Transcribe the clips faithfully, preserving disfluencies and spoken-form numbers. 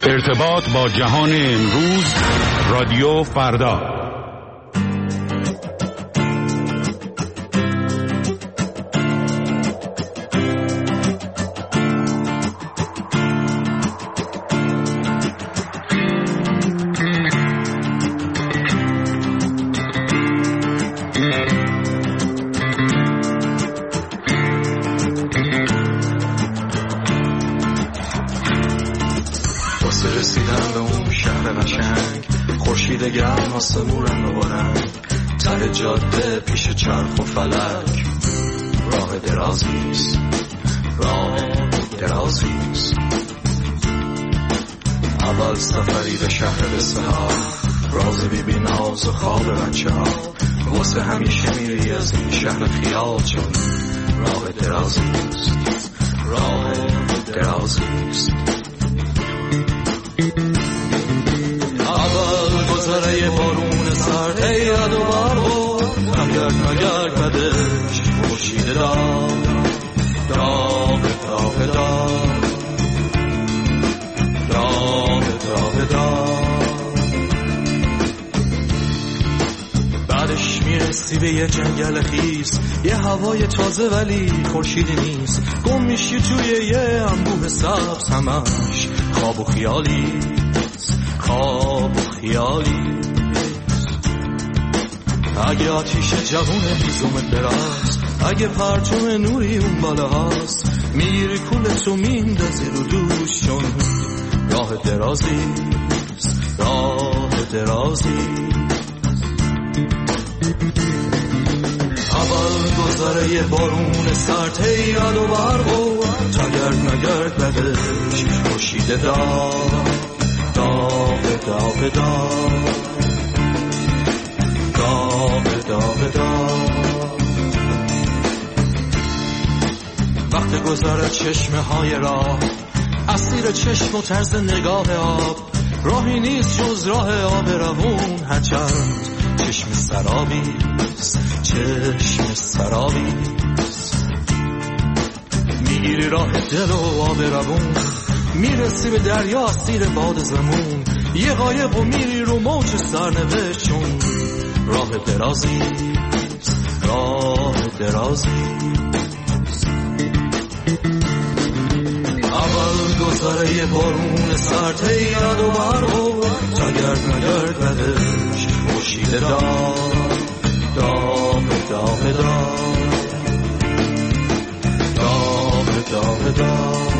ارتباط با جهان امروز، رادیو فردا. رسیدن به اون شهر قشنگ، خورشید گرم آسمون رنگ و رنگ، ته جاده پیش چرخ و فلک، راه درازیست، راه درازیست. اول سفری به شهر قصه ها، راز بی بی ناز و خواب بچه ها، واسه همیشه میری از این شهر خیال، چون راه درازیست، راه درازیست. اول گذره بارون سرد، ای یاد و برو مگرد مگرد بدش، خورشید داغ داغ داغ داغ داغ داغ داغ. بعدش میرسی به یه جنگل خیس، یه هوای تازه ولی خورشیدی نیست، گم میشی توی یه انبوه سبز، همش خواب و خیالی، خواب و خیالی. اگه آتیش جوون هیزومت براست، اگه پرچم نوری اون بالا هست، میگیری کولتو میندازی رو دوش، چون راه درازیست، راه درازیست. اول گذره یه بارون سرد، هی یاد و برگو تگرد مگرد بدش، خورشید داغ داغ داغ داغ داغ داغ داغ. وقت گذر چشمه های راه، اسیر چشم و طرز نگاه آب، راهی نیست جز راه آب روون، هرچند چشم سرابیست، چشم سرابیست. میگیری راه دل و آب روون، میرسی به دریا اسیر باد زمون، یه قایق و میری رو موج سرنوشت، چون راه درازیست، راه درازیست. اول گذره یه بارون سرد، هی یاد و برو تگرد مگرد بدش، خورشید داغ داغ داغ داغ داغ داغ داغ.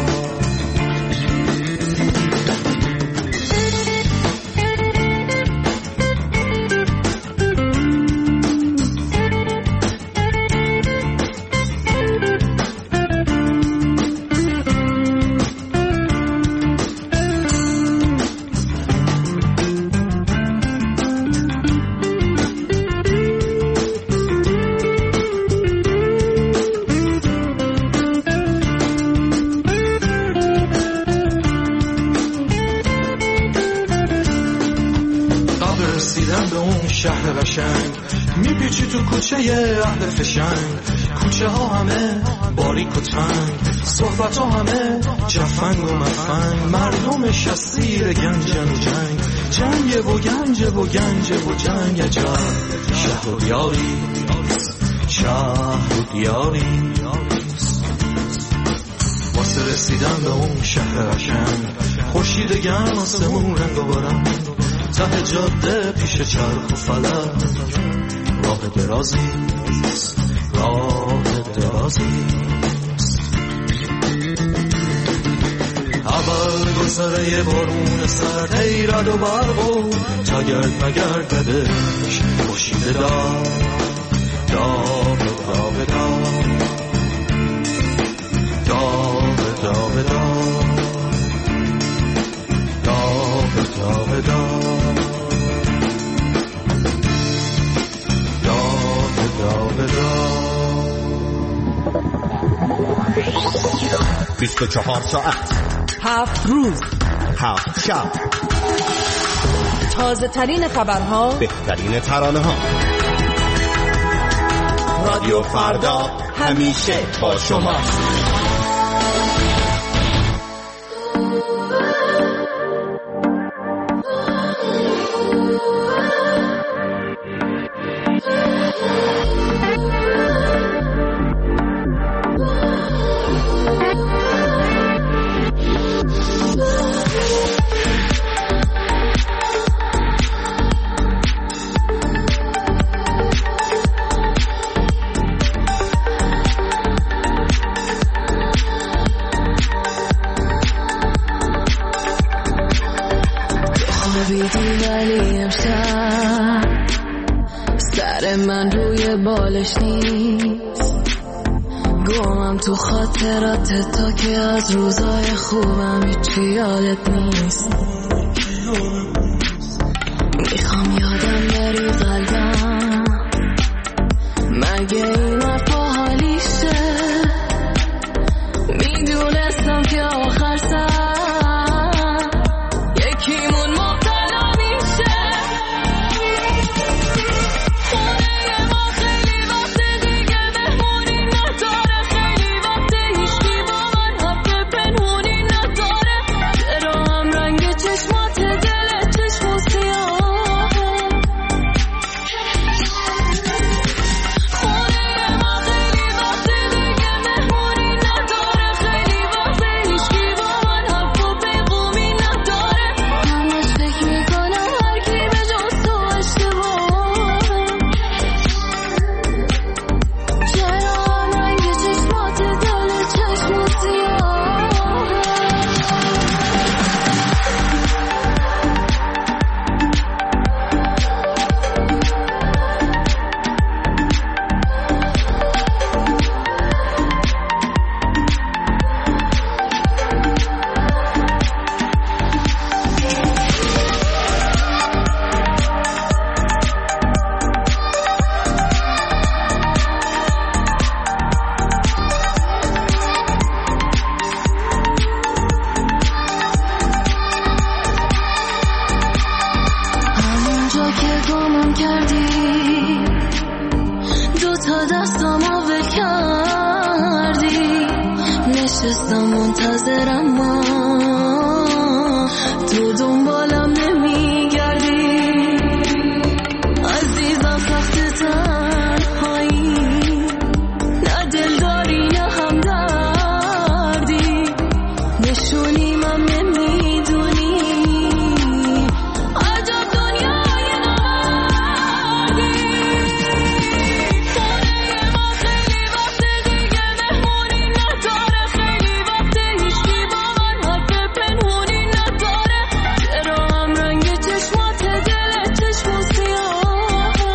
شهر قشنگ میپیچی تو کوچه اهل فشنگ، کوچه ها همه باریک و تنگ، صحبت ها همه جفنگ و مفنگ، مردمش اسیر گنجن و جنگ، جنگ و گنج و گنج و جنگ. عجب شهر و دیاری، شهر و دیاری. واسه رسیدن به اون شهر قشنگ، خورشید گرم آسمون رنگ و برنگ، ته جاده پیش چرخ و فلک، راه درازیست، راه درازیست. اول گذره بارون سرد، هی رد و برگو تگرد مگرد بدش، خورشید داغ داغ داغ داغ داغ داغ داغ داغ داغ. بیست و چهار ساعت، هفت روز، هفت شب، تازه ترین خبرها، بهترین ترانه ها. رادیو فردا همیشه با شماست. خوابیدی ولی امشب سر من روی بالش نیست، گمم تو خاطرات تا که از روزای خوبم هیچی یادت نیست. میخوام یادم بری قلبم، مگه این حرفا حالیشه؟ میدونستم که آخر سر یکیمون مبتلا میشه. خونه ما خیلی وقت دیگه مهمونی نداره، خیلی وقت هیچکی با من حرف پنهونی نداره. چرا هم رنگ چشمات دل چشم سیاهه؟ خونه ما خیلی وقت دیگه مهمونی نداره، خیلی وقت هیچکی با من حرف و پیغومی نداره. همش فکر میکنم هر کی به جز تو اشتباهه. چرا هم رنگ چشمات دل چشم سیاهه؟ همونجا که گمم کردی، دو تا دستامو ول کردی، نشستم منتظرم ما تو دنبالم نمیگردی. عزیزم سخت تنهایی، نه دلداری نه همدردی، نشونی من نمیدونی. عجب دنیای نمردی. خونه ما خیلی وقت دیگه مهمونی نداره، خیلی وقت هیچکی با من حرف پنهونی نداره. چرا هم رنگ چشمات دل چشم سیاهه؟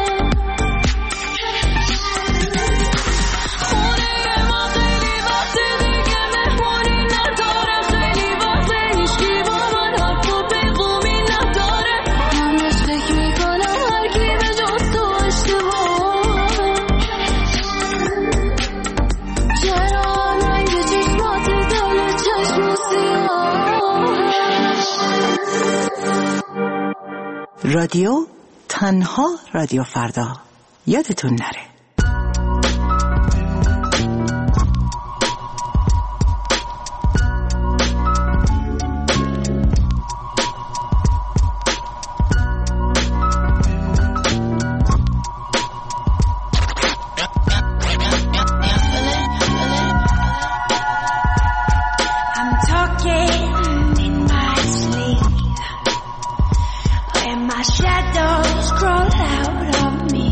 خونه ما خیلی وقت دیگه مهمونی نداره، خیلی وقت هیچکی با من حرف و پیغومی نداره. همش فکر میکنم هر کی به جز تو اشتباهه. چرا هم رنگ چشمات دل چشم سیاهه؟ رادیو تنها رادیو فردا، یادتون نره. I'm talking in my sleep, when my shadows crawl out of me,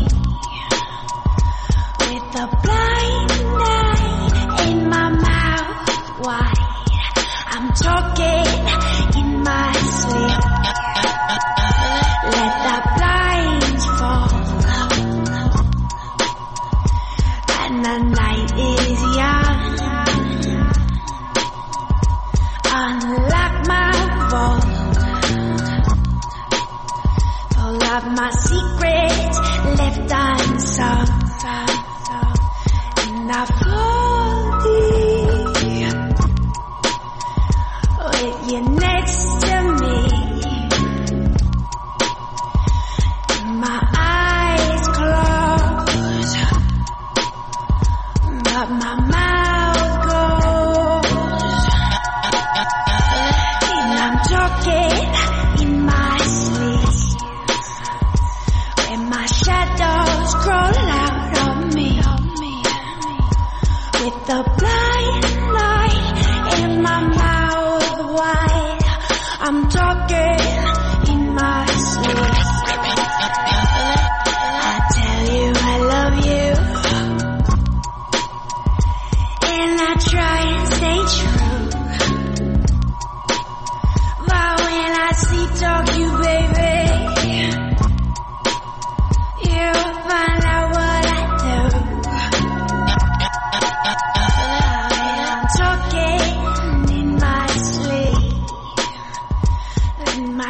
with the blind eye in my mouth wide. I'm talking in my sleep, let the blinds fall, and the night is young. Unlock my vault, pull out my secrets left unsung, and I fall deep with you next to me. My eyes closed, but my mouth goes. And I'm talking in my sleep, when my shadows crawl out of me, with the blind light in my mouth wide. I'm talking in my sleep. I tell you I love you, and I try and stay true, but when I sleep talk you, baby,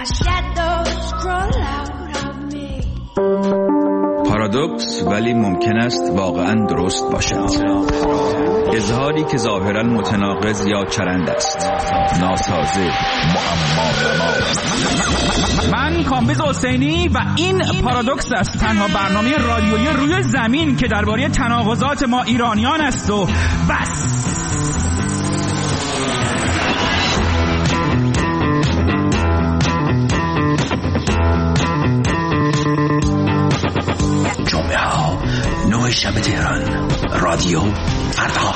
پارادوکس ولی ممکن است واقعا درست باشد. اظهاری که ظاهرا متناقض یا چرند است، ناسازه، معما. من کامبیز حسینی و این پارادوکس است، تنها برنامه رادیویی روی زمین که درباره تناقضات ما ایرانیان است و بس. جمعه ها نه شب تهران، رادیو فردا.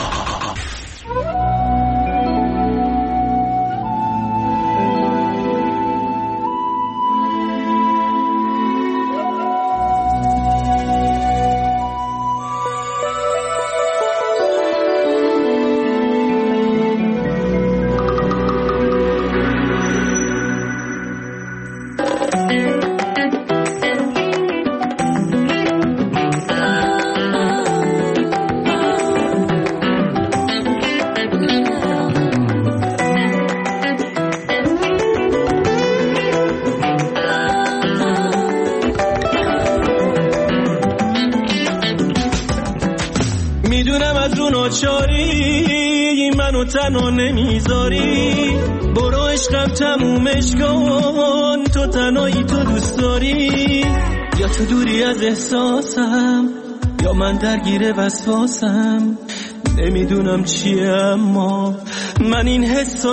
تنها نمیذاری، برو عشقم تمومش کن، تو تنهایی تو دوست داری، یا تو دوری از احساسم یا من درگیر وسواسم، نمیدونم چیه اما من این حسو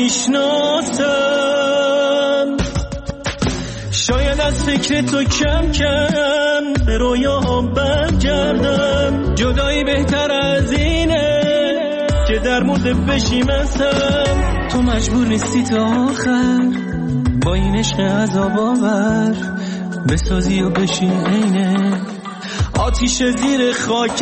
نمیشناسم. شاید از فکر تو کم کم به رویاهم برگردم، جدایی بهتر از اینه که در مورد بشیمتم. تو مجبور نیستی تا آخر با این عشق عذاب آور بسازی و بشین عینه آتیش زیر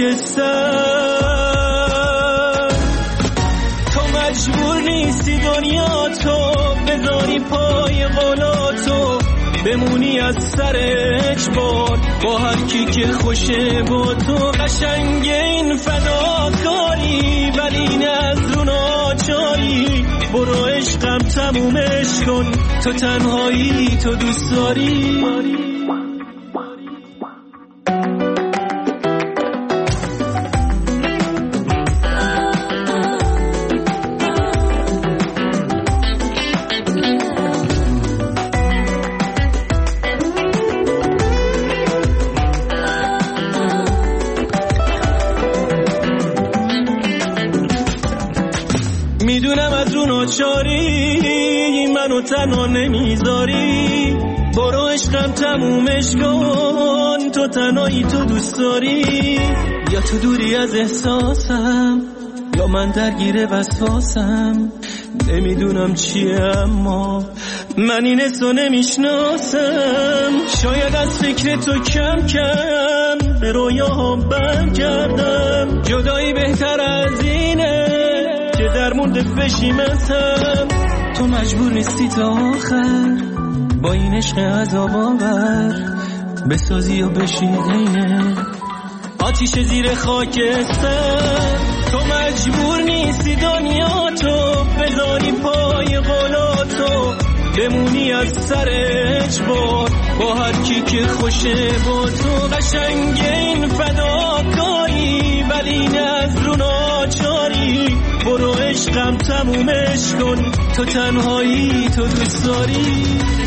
خاکستر. تو مجبور نیستی دنیا تو بذاری پای قولاتو، بمونی از سر اجبار با هر کی که خوشه با تو. قشنگ این فداکاری ولی نه از رو ناچاری، برو عشقم تمومش کن، تو تنهایی تو دوست داری. میدونم از رو ناچاری منو تنها نمیذاری، برو عشقم تمومش کن، تو تنهایی تو دوست داری، یا تو دوری از احساسم یا من درگیر وسواسم، نمیدونم چیه اما من این حسو نمیشناسم. شاید از فکر تو کم کم به رویاهم برگردم، جدایی بهتر از اینه که در مورد بشیمتم. تو مجبور نیستی تا آخر با این عشق عذاب آور بسازی و بشین عینه آتیش زیر خاکستر. تو مجبور نیستی دنیا تو بذاری پای قولاتو، بمونی از سر اجبار با هر کی که خوشه با تو. قشنگ این فداکاری ولی نه از رو ناچاری، برو عشقم تمومش کن، تو تنهایی تو دوست داری.